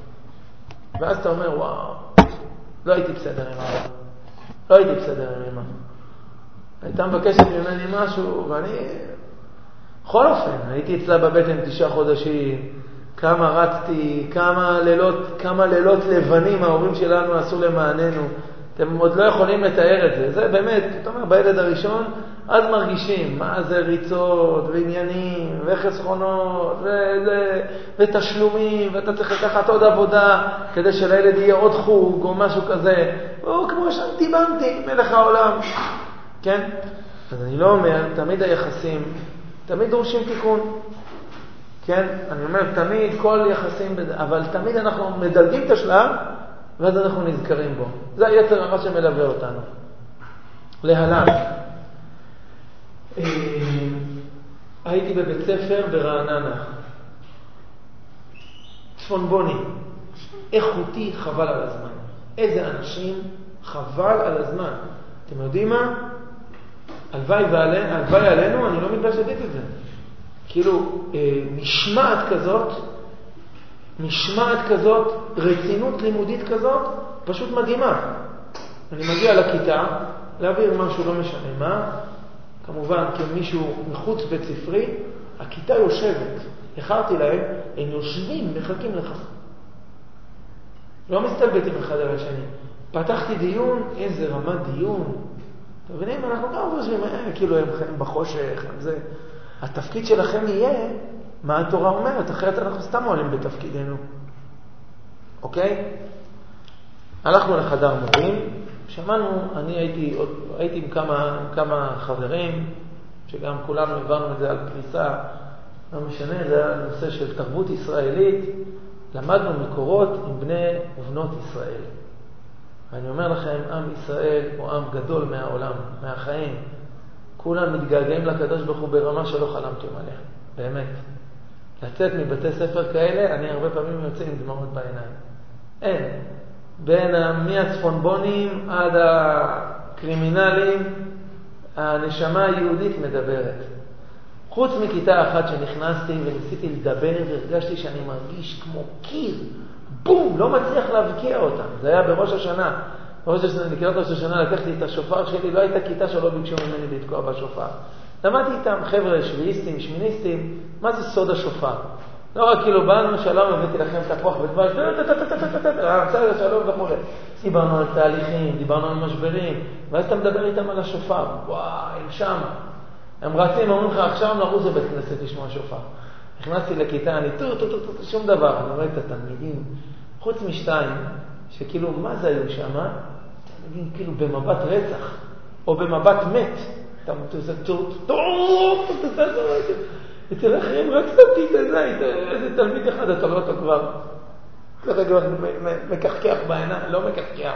ואז אתה אומר, וואו, לא הייתי בסדר עם אבא. לא הייתי בסדר עם אמא. הייתה מבקשת ממני משהו, ואני... בכל אופן, הייתי אצלה בבטן תשעה חודשים, כמה רצתי, כמה לילות, כמה לילות לבנים ההורים שלנו עשו למעננו. אתם עוד לא יכולים לתאר את זה. זה באמת, אתה אומר, בילד הראשון, אז מרגישים מה זה ריצות ועניינים וחסכונות וזה, ותשלומים, ואתה צריך לקחת עוד עבודה כדי שלילד יהיה עוד חוג או משהו כזה. או כמו שנתי בנתי, מלך העולם. כן? אז אני לא אומר, תמיד היחסים, תמיד דורשים תיקון. כן? אני אומר, תמיד כל יחסים, אבל תמיד אנחנו מדלגים את השלב, ואז אנחנו נזכרים בו. זה היצר הרע שמלווה אותנו. להלן. הייתי בבית ספר ברעננה. צפונבוני. איכותי, חבל על הזמן. איזה אנשים חבל על הזמן. אתם יודעים מה? הלוואי ועלינו, הלוואי עלינו, אני לא מתבייש להגיד את זה. כאילו, משמעת כזאת, משמעת כזאת, רצינות לימודית כזאת, פשוט מדהימה. אני מגיע לכיתה, להעביר משהו לא משנה מה, כמובן כמישהו מחוץ בית ספרי, הכיתה יושבת. הכרתי להם, הם יושבים, מחכים לך. לא מסתלבטים אחד על השני. פתחתי דיון, איזה רמת דיון. אתם מבינים, אנחנו גם חושבים, אה, כאילו הם חיים בחושך, הם זה. התפקיד שלכם יהיה מה התורה אומרת, אחרת אנחנו סתם עולים בתפקידנו. אוקיי? הלכנו לחדר מורים, שמענו, אני הייתי, הייתי עם כמה, עם כמה חברים, שגם כולנו הבנו את זה על פריסה, לא משנה, זה היה נושא של תרבות ישראלית, למדנו מקורות עם בני ובנות ישראל. ואני אומר לכם, עם ישראל הוא עם גדול מהעולם, מהחיים. כולם מתגעגעים לקדוש ברוך הוא ברמה שלא חלמתם עליה, באמת. לצאת מבתי ספר כאלה, אני הרבה פעמים יוצא עם דמעות בעיניים. אין. בין מהצפונבונים עד הקרימינלים, הנשמה היהודית מדברת. חוץ מכיתה אחת שנכנסתי וניסיתי לדבר והרגשתי שאני מרגיש כמו קיר, בום, לא מצליח להבקיע אותם. זה היה בראש השנה. בראש השנה, לקראת ראש השנה לקחתי את השופר שלי, לא הייתה כיתה שלא ביקשו ממני לתקוע בשופר. למדתי איתם חבר'ה שביעיסטים, שמיניסטים, מה זה סוד השופר? לא רק כאילו באנו, שלום, הבאתי לכם תפוח ודבש, בסדר, שלום וכו'. דיברנו על תהליכים, דיברנו על משברים, ואז אתה מדבר איתם על השופר. וואי, הם שם. הם רצים, אומרים לך, עכשיו נרוץ לבית כנסת לשמוע שופר. נכנסתי לכיתה, אני טו, טו, טו, טו, שום דבר. אני רואה את התלמידים, חוץ משתיים, שכאילו, מה זה היו שם? תלמידים כאילו במבט רצח, או במבט מת. אתה עושה טו, טו, טו, טו, אצל אחרים רק סתית איזה, איזה תלמיד אחד, אתה לא אותו כבר. ככה כבר מקחקח בעיניי, לא מקחקח.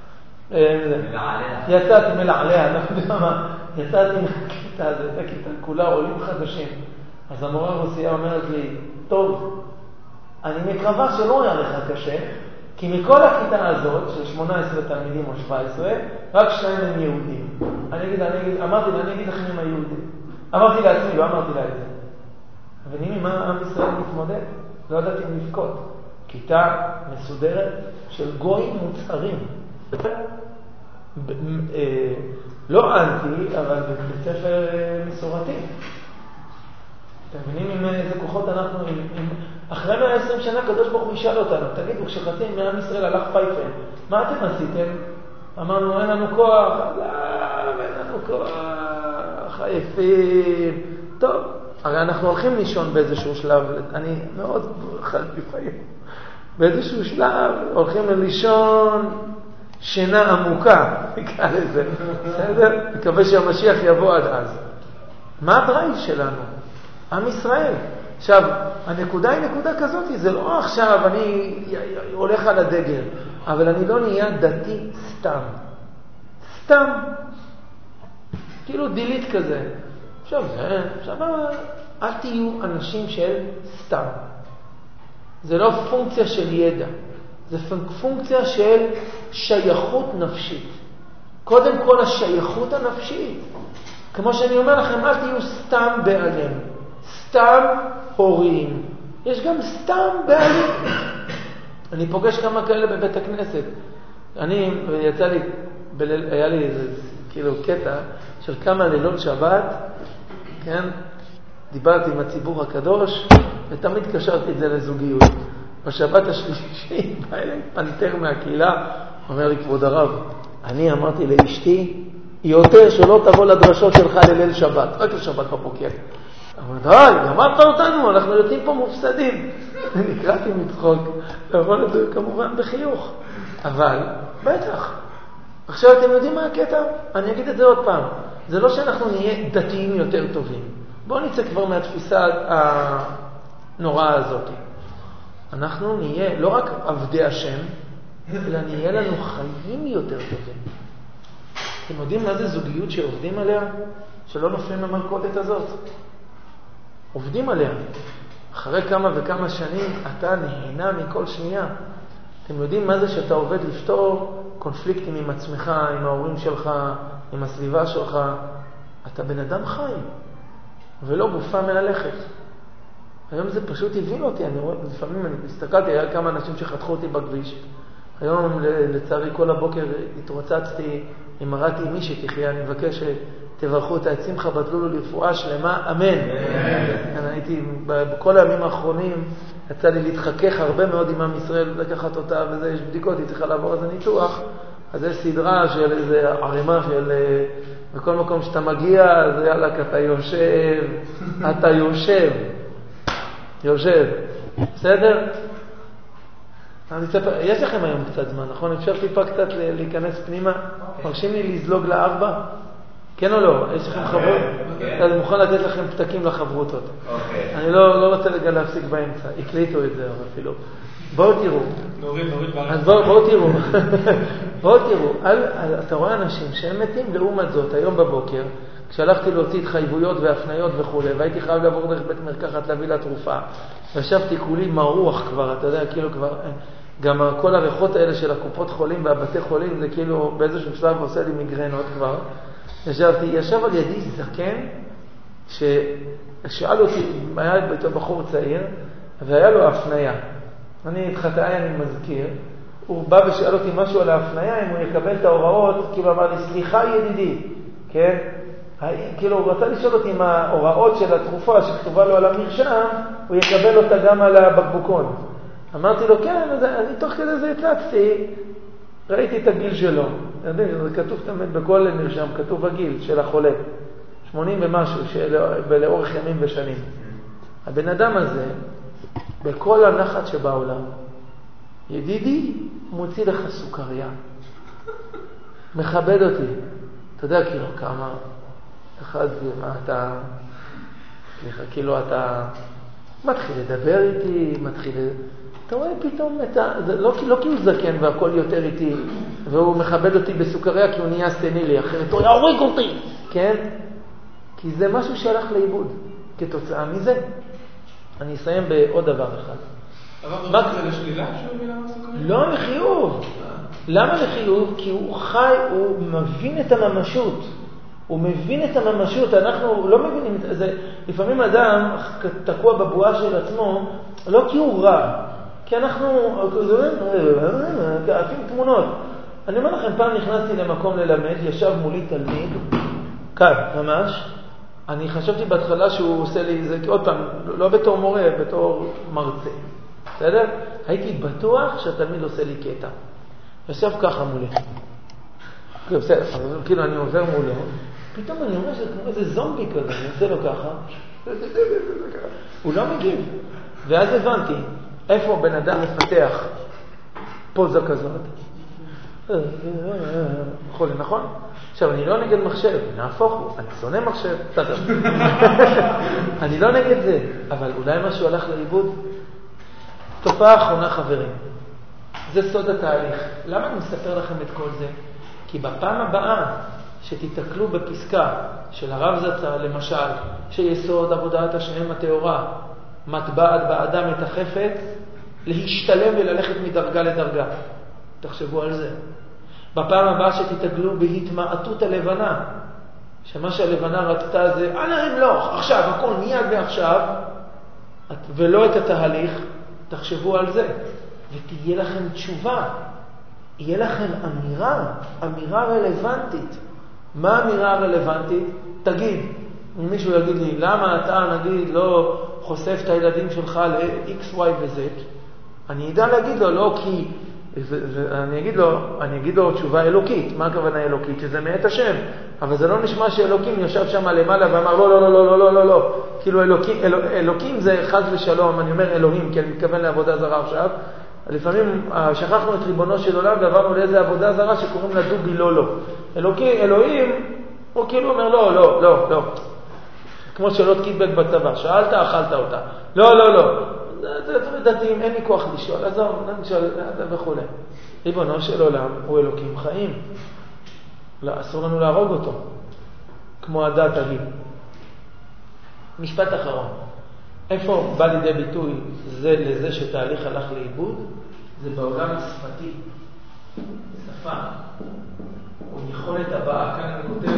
יצאתי מלעליה, לא יודע מה. יצאתי מהכיתה, זו הייתה כיתה כולה עולים חדשים. אז המורה הרוסיה אומרת לי, טוב, אני מקווה שלא היה לך קשה, כי מכל הכיתה הזאת, של שמונה עשרה תלמידים או שבע עשרה, רק שניים הם יהודים. אני אגיד, אני אגיד, אמרתי לה, אני אגיד לכם עם היהודים. אמרתי לעצמי, לא אמרתי לה את זה. מבינים עם מה עם ישראל מתמודד? לא ידעתי לבכות. כיתה מסודרת של גויים מוצהרים. לא אנטי, אבל בבית ספר מסורתי. אתם מבינים עם איזה כוחות אנחנו, עם, עם, אחרי מאה ועשרים שנה קדוש ברוך הוא ישאל אותנו, תגידו, כשחצי מעם ישראל הלך פייפן, מה אתם עשיתם? אמרנו, אין לנו כוח, לא, אין לנו כוח, עייפים, טוב. הרי אנחנו הולכים לישון באיזשהו שלב, אני מאוד חד לפעמים, באיזשהו שלב הולכים לישון שינה עמוקה, נקרא לזה, בסדר? מקווה שהמשיח יבוא עד אז. מה הברייל שלנו? עם ישראל. עכשיו, הנקודה היא נקודה כזאת, זה לא עכשיו אני הולך על הדגל, אבל אני לא נהיה דתי סתם. סתם. כאילו דילית כזה. עכשיו זה, עכשיו אל תהיו אנשים של סתם. זה לא פונקציה של ידע. זה פונקציה של שייכות נפשית. קודם כל השייכות הנפשית. כמו שאני אומר לכם, אל תהיו סתם בעלים. סתם הורים. יש גם סתם בעלים. אני פוגש כמה כאלה בבית הכנסת. אני, יצא לי, בליל, היה לי איזה, כאילו קטע של כמה לילות שבת, כן? דיברתי עם הציבור הקדוש, ותמיד קשרתי את זה לזוגיות. בשבת השלישי, בא אליי פנתר מהקהילה, אומר לי, כבוד הרב, אני אמרתי לאשתי, יותר שלא תבוא לדרשות שלך לליל שבת, רק לשבת בבוקר. אמר, די, גמרת אותנו, אנחנו יוצאים פה מופסדים. נקראתי מצחוק, אבל זה כמובן בחיוך. אבל, בטח. עכשיו אתם יודעים מה הקטע? אני אגיד את זה עוד פעם. זה לא שאנחנו נהיה דתיים יותר טובים. בואו נצא כבר מהתפיסה הנוראה הזאת. אנחנו נהיה לא רק עבדי השם, אלא נהיה לנו חיים יותר טובים. אתם יודעים מה זה זוגיות שעובדים עליה? שלא נופלים למלכודת הזאת. עובדים עליה. אחרי כמה וכמה שנים אתה נהנה מכל שנייה. אתם יודעים מה זה שאתה עובד לפתור קונפליקטים עם עצמך, עם ההורים שלך, עם הסביבה שלך. אתה בן אדם חי, ולא גופה מהלכת. היום זה פשוט הבין אותי. אני רואה, לפעמים אני הסתכלתי, היה כמה אנשים שחתכו אותי בכביש. היום לצערי כל הבוקר התרוצצתי, אמרתי מי שתחיה, אני מבקש שתברכו את העצים חבדלו לו לרפואה שלמה, אמן. אני הייתי, בכל הימים האחרונים, יצא לי להתחכך הרבה מאוד עם עם ישראל, לקחת אותה, וזה, יש בדיקות, היא צריכה לעבור איזה ניתוח, אז יש סדרה של איזה ערימה של, בכל מקום שאתה מגיע, אז יאללה, אתה יושב, אתה יושב, יושב, בסדר? יש לכם היום קצת זמן, נכון? אפשר טיפה קצת להיכנס פנימה? מרשים לי לזלוג לארבע? כן או לא? יש לכם חברות? אני מוכן לתת לכם פתקים לחברותות. אני לא רוצה רגע להפסיק באמצע. הקליטו את זה אפילו. בואו תראו. אז בואו תראו. בואו תראו. אתה רואה אנשים שהם מתים לעומת זאת היום בבוקר, כשהלכתי להוציא התחייבויות והפניות וכו', והייתי חייב לעבור דרך בית מרקחת להביא לה תרופה. ישבתי כולי מרוח כבר, אתה יודע, כאילו כבר, גם כל הריחות האלה של הקופות חולים והבתי חולים, זה כאילו באיזשהו שלב עושה לי מיגרנות כבר. ישבתי, ישב על ידי זקן, ששאל אותי, היה ביתו בחור צעיר, והיה לו הפניה. אני התחתאי, אני מזכיר, הוא בא ושאל אותי משהו על ההפניה, אם הוא יקבל את ההוראות, כאילו אמר לי, סליחה ידידי, כן? כאילו הוא רצה לשאול אותי אם ההוראות של התרופה שכתובה לו על המרשם, הוא יקבל אותה גם על הבקבוקון. אמרתי לו, כן, אני תוך כדי זה הצצתי, ראיתי את הגיל שלו. זה כתוב תמיד בכל מרשם, כתוב הגיל של החולה. שמונים ומשהו, לאורך ימים ושנים. הבן אדם הזה, בכל הנחת שבעולם, ידידי מוציא לך סוכריה. מכבד אותי. אתה יודע כאילו כמה, אחד זה מה אתה, סליחה, כאילו אתה מתחיל לדבר איתי, מתחיל, אתה רואה פתאום את ה, זה לא, לא כי הוא זקן והכל יותר איתי, והוא מכבד אותי בסוכריה כי הוא נהיה סטנילי, אחרת הוא יהורג אותי, כן? כי זה משהו שהלך לאיבוד. כתוצאה מזה, אני אסיים בעוד דבר אחד. אבל זה לשלילה שהוא מביא לנו סוכריה? לא לחיוב. למה לחיוב? כי הוא חי, הוא מבין את הממשות. הוא מבין את הממשות. אנחנו לא מבינים את זה. לפעמים אדם תקוע בבועה של עצמו, לא כי הוא רע. כי אנחנו, עפים תמונות. אני אומר לכם, פעם נכנסתי למקום ללמד, ישב מולי תלמיד, כאן, ממש. אני חשבתי בהתחלה שהוא עושה לי זה, עוד פעם, לא בתור מורה, בתור מרצה. בסדר? הייתי בטוח שהתלמיד עושה לי קטע. ישב ככה מולי. בסדר, כאילו אני עובר מולו, פתאום אני אומר שזה כמו איזה זומבי כזה, אני עושה לו ככה, הוא לא מגיב. ואז הבנתי, איפה בן אדם מפתח פוזה כזאת? חולה, נכון? עכשיו, אני לא נגד מחשב, נהפוך הוא, אני שונא מחשב, בסדר. אני לא נגד זה, אבל אולי משהו הלך לאיבוד? תופעה אחרונה, חברים. זה סוד התהליך. למה אני מספר לכם את כל זה? כי בפעם הבאה שתתקלו בפסקה של הרב זצ"ל, למשל, שיסוד עבודת השם הטהורה, מטבעת באדם את החפץ, להשתלם וללכת מדרגה לדרגה. תחשבו על זה. בפעם הבאה שתתקלו בהתמעטות הלבנה, שמה שהלבנה רצתה זה, עליהם לא, עכשיו, הכל מיד ועכשיו, ולא את התהליך, תחשבו על זה. ותהיה לכם תשובה. יהיה לכם אמירה, אמירה רלוונטית. מה האמירה הרלוונטית? תגיד, אם מישהו יגיד לי, למה אתה נגיד לא חושף את הילדים שלך ל-X, Y ו-Z? אני ידע להגיד לו, לא כי, זה, זה, אני, אגיד לו, אני אגיד לו תשובה אלוקית. מה הכוונה אלוקית? שזה מאת השם. אבל זה לא נשמע שאלוקים ישב שם למעלה ואמר, לא, לא, לא, לא, לא, לא, לא. כאילו אלוקים, אל, אלוקים זה חס ושלום, אני אומר אלוהים, כי אני מתכוון לעבודה זרה עכשיו. לפעמים שכחנו את ריבונו של עולם ועברנו לאיזה עבודה זרה שקוראים לה דובי לא לא. אלוקי, אלוהים, הוא כאילו אומר לא, לא, לא, לא. כמו שאלות קיטבק בצבא, שאלת, אכלת אותה. לא, לא, לא. זה דתיים, אין לי כוח לשאול, עזוב, נשאל וכו'. ריבונו של עולם הוא אלוקים חיים. לא, אסור לנו להרוג אותו. כמו הדת תגיד. משפט אחרון. איפה בא לידי ביטוי זה לזה שתהליך הלך לאיבוד? זה בעולם השפתי. שפה. או יכולת הבאה. כאן אני כותב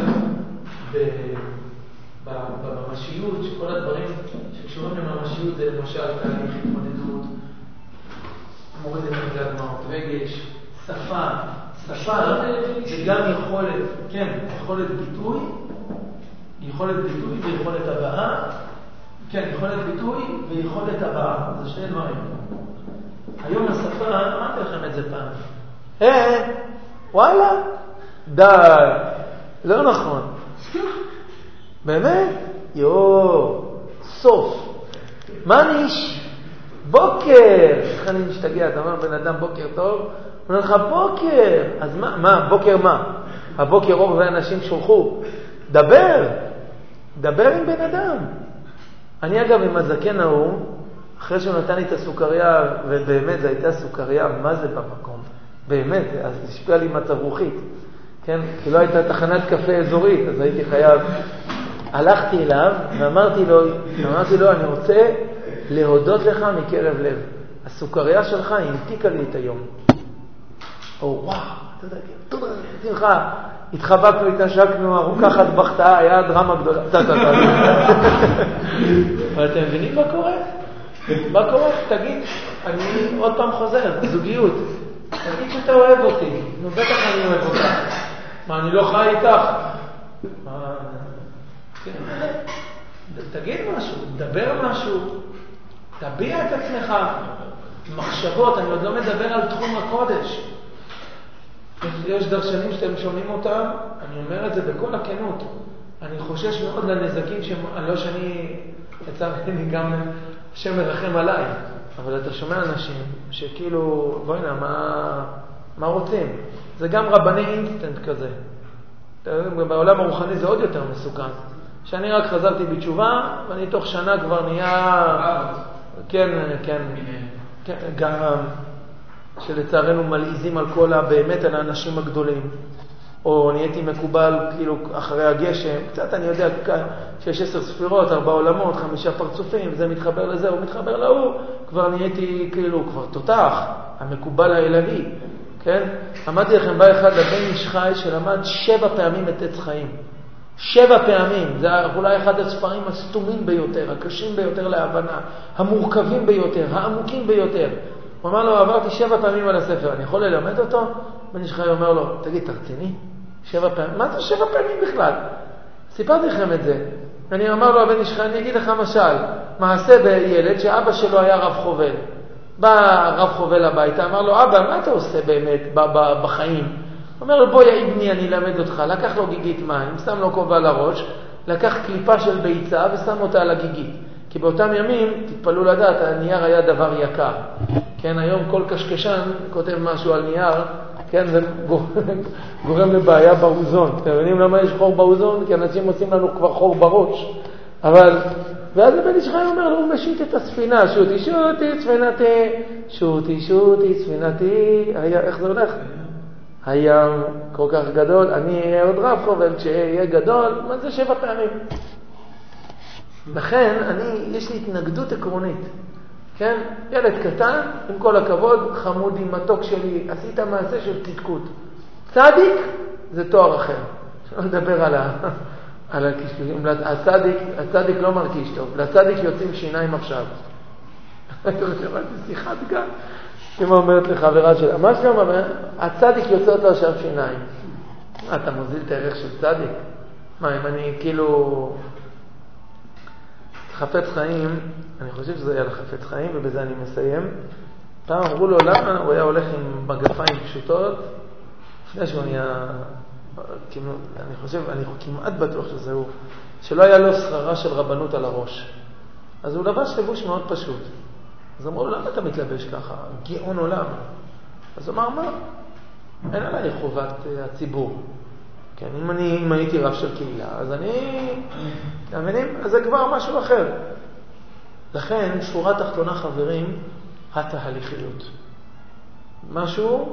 בממשיות, שכל הדברים שקשורים לממשיות זה למשל תהליך התמודדות, מוריד את הגדמות, רגש, שפה. שפה זה גם יכולת, כן, יכולת ביטוי, יכולת ביטוי ויכולת הבאה. כן, יכולת ביטוי ויכולת הבאה. זה שני דברים. היום השפה, אמרתי לכם את זה פעם. אה, וואלה, די. לא נכון. באמת? יו, סוף. מה ניש? בוקר. איך אני משתגע? אתה אומר בן אדם בוקר טוב? הוא אומר לך בוקר. אז מה? מה? בוקר מה? הבוקר רוב האנשים שולחו. דבר. דבר עם בן אדם. אני אגב עם הזקן ההוא, אחרי שהוא נתן לי את הסוכריה, ובאמת זו הייתה סוכריה, מה זה במקום? באמת, אז השפיע לי מצב רוחית. כן? כי לא הייתה תחנת קפה אזורית, אז הייתי חייב. הלכתי אליו ואמרתי לו, אמרתי לו, אני רוצה להודות לך מקרב לב. הסוכריה שלך הנתיקה לי את היום. או וואו, אתה יודע, תודה, תמחה. התחבקנו, התנשקנו, ארוכה חד בכתה, היה דרמה גדולה. אבל אתם מבינים מה קורה? מה קורה? תגיד, אני עוד פעם חוזר, זוגיות. תגיד שאתה אוהב אותי. נו, בטח אני אוהב אותך. מה, אני לא חי איתך? תגיד משהו, דבר משהו, תביע את עצמך. מחשבות, אני עוד לא מדבר על תחום הקודש. יש דרשנים שאתם שומעים אותם, אני אומר את זה בכל הכנות. אני חושש מאוד לנזקים, לא שאני יצאתי לי גם שם מרחם עליי, אבל אתה שומע אנשים שכאילו, בואי נה, מה, מה רוצים? זה גם רבני אינסטנט כזה. בעולם הרוחני זה עוד יותר מסוכן. שאני רק חזרתי בתשובה, ואני תוך שנה כבר נהיה, כן, כן, כן, גם שלצערנו מלעיזים על כל הבאמת על האנשים הגדולים, או נהייתי מקובל כאילו אחרי הגשם, קצת אני יודע שיש עשר ספירות, ארבע עולמות, חמישה פרצופים, וזה מתחבר לזה, הוא מתחבר להוא, כבר נהייתי כאילו כבר תותח, המקובל האלוהי, כן? עמדתי לכם בא אחד לבן איש חי שלמד שבע פעמים את עץ חיים. שבע פעמים, זה אולי אחד הספרים הסתומים ביותר, הקשים ביותר להבנה, המורכבים ביותר, העמוקים ביותר. הוא אמר לו, עברתי שבע פעמים על הספר, אני יכול ללמד אותו? בן איש חי אומר לו, תגיד, תרציני? שבע פעמים? מה זה שבע פעמים בכלל? סיפרתי לכם את זה. אני אומר לו, בן איש חי, אני אגיד לך משל, מעשה בילד שאבא שלו היה רב חובל. בא רב חובל הביתה, אמר לו, אבא, מה אתה עושה באמת בחיים? אומר לו, בוא יא אבני, אני אלמד אותך. לקח לו גיגית מים, שם לו כובע לראש, לקח קליפה של ביצה ושם אותה על הגיגית. כי באותם ימים, תתפלאו לדעת, הנייר היה דבר יקר. כן, היום כל קשקשן כותב משהו על נייר, כן, זה גורם לבעיה באוזון. אתם מבינים למה יש חור באוזון? כי אנשים עושים לנו כבר חור בראש. אבל, ואז בן איש חי אומר לו, הוא משית את הספינה, שוטי שוטי ספינתי, שוטי שוטי ספינתי, היה, איך זה הולך? הים כל כך גדול, אני אהיה עוד רב חובל, כשיהיה גדול, מה זה שבע פעמים? לכן, אני, יש לי התנגדות עקרונית. כן? ילד קטן, עם כל הכבוד, חמודי, מתוק שלי, עשית מעשה של צדקות. צדיק זה תואר אחר. שלא לדבר על ה... על הקשקושים. הצדיק, הצדיק לא מרגיש טוב. לצדיק יוצאים שיניים עכשיו. שמעתי שיחת גם. אמא אומרת לחברה שלה, מה שלום אומר? הצדיק יוצא אותו עכשיו שיניים. מה, אתה מוזיל את הערך של צדיק? מה, אם אני כאילו... חפץ חיים, אני חושב שזה היה לחפץ חיים, ובזה אני מסיים. פעם אמרו לו, למה הוא היה הולך עם מגפיים פשוטות, לפני שהוא נהיה... אני חושב, אני כמעט בטוח שזה הוא, שלא היה לו שכרה של רבנות על הראש. אז הוא לבש לבוש מאוד פשוט. אז אמרו לו, למה אתה מתלבש ככה? גאון עולם. אז הוא אמר, מה? אין עליי חובת הציבור. כן, אם אני, אם הייתי רב של קהילה, אז אני, אתם מבינים? אז זה כבר משהו אחר. לכן, שורה תחתונה, חברים, התהליכיות. משהו,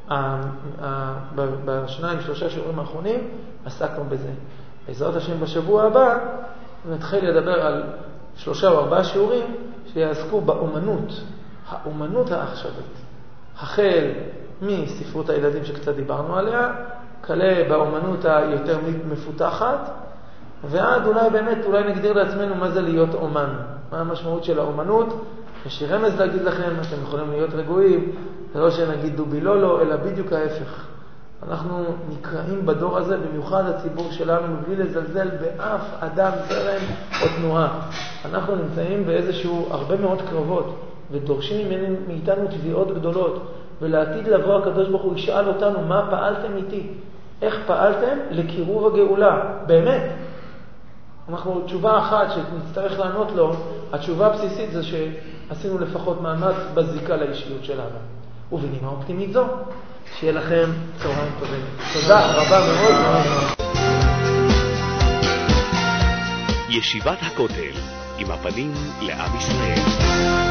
בשניים, שלושה שיעורים האחרונים, עסקנו בזה. בעזרת השם בשבוע הבא, נתחיל לדבר על שלושה או ארבעה שיעורים שיעסקו באומנות, האומנות העכשווית. החל מספרות הילדים שקצת דיברנו עליה, כלה באומנות היותר מפותחת, ועד אולי באמת, אולי נגדיר לעצמנו מה זה להיות אומן. מה המשמעות של האומנות? יש לי רמז להגיד לכם, אתם יכולים להיות רגועים, זה לא שנגיד דובי לולו, אלא בדיוק ההפך. אנחנו נקראים בדור הזה, במיוחד הציבור שלנו, מבלי לזלזל באף אדם, זרם או תנועה. אנחנו נמצאים באיזשהו הרבה מאוד קרבות, ודורשים מאיתנו תביעות גדולות, ולעתיד לבוא הקדוש ברוך הוא ישאל אותנו, מה פעלתם איתי? איך פעלתם לקירוב הגאולה? באמת. אנחנו, תשובה אחת שנצטרך לענות לו, התשובה הבסיסית זה שעשינו לפחות מאמץ בזיקה לאישיות שלנו. ובנימה אופטימית זו, שיהיה לכם צהריים טובים. תודה רבה מאוד מאוד. ישיבת הכותל, עם הפנים לעם ישראל.